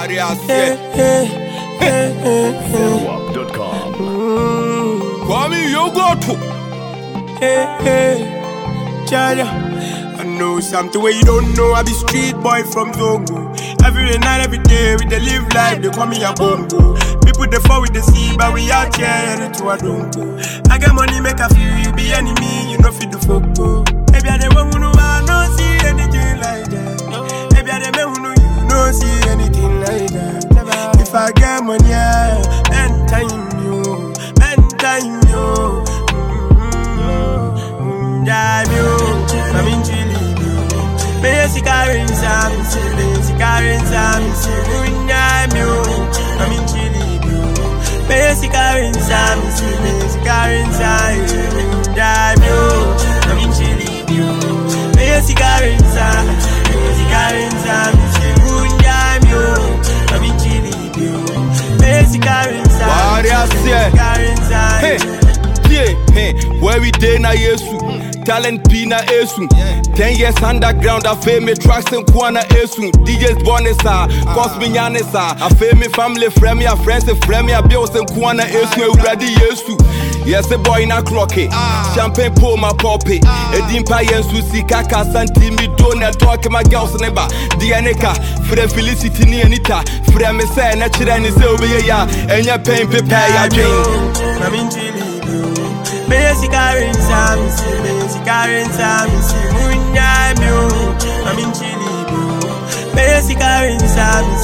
Zedwap.com. Kwame, you go to. Jaja. I know something where you don't know. I be street boy from Zongo. Every night, every day, we dey live life. They call me a bongo. People they fall with the sea, but we out here to a dongo. I get money, make a feel you be enemy. You know fit the foco. Maybe I the one who know I don't see anything like that. Maybe I the man who know you don't see anything like that. If I get money, man time you, Damn you, I'm in Chile. Basic currency, I'm in Chile. I'm in Chile. Basic currency, I'm in Chile. Damn you, I'm in Chile. Basic currency, I'm in Chile. Basic currency, where we day na Yesu, talent pina esu. 10 years underground, I fame me tracks and kwana esu. DJs bonesa, cause me nyanesa. I fame me family, friend me, a friends and friend me, a bills and kwana esu. Ready Yesu. Yes, a boy in a clocky. Champagne pour my poppy. A dimpa yensu si kaka santi mi dona talk my girls neighbor. Dianeka, Fre Felicity ni Anita. Fre me say natural and is over ya. And your pain prepare your dream. I'm in Chile. Basic currency, I'm in Chile. I'm in Chile. Basic currency, I'm in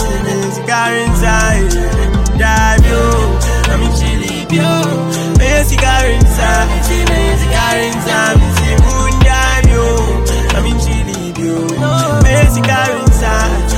Chile. Basic currency, I'm in Chile. Basic currency.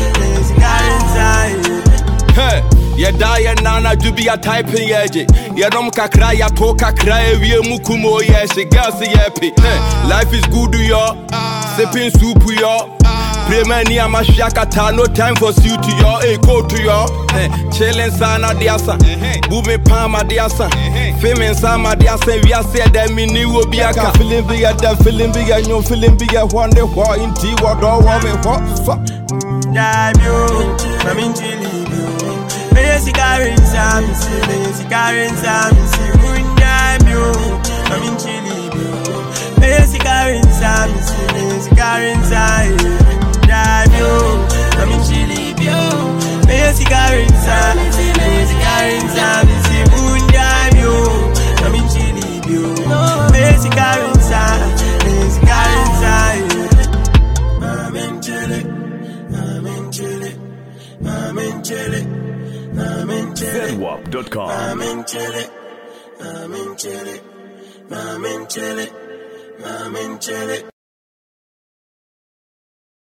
Hey, ya die nana do be a typing yeje. Ya dom kakra ya to kakra ewie mukumo ye she girls ye. Life is good yo. Sipping soup yo. Premani amashakata, no time for suit to yo. Hey, go to yo. Chillin' sana diasa. Booming palma diasa. Femin sama diasa. We are said that me new will be a feeling bigger than feeling bigger. You feeling bigger one day. What in tea? What do I mean? What? Damn you, I'm in Chile. Basic currency, I'm in Chile. I'm in Chile. Basic currency, I'm in Chile. Damn you, I'm in Chile. Basic currency, I'm in Chile. Basic currency, Zedwap.com. I'm in Chile.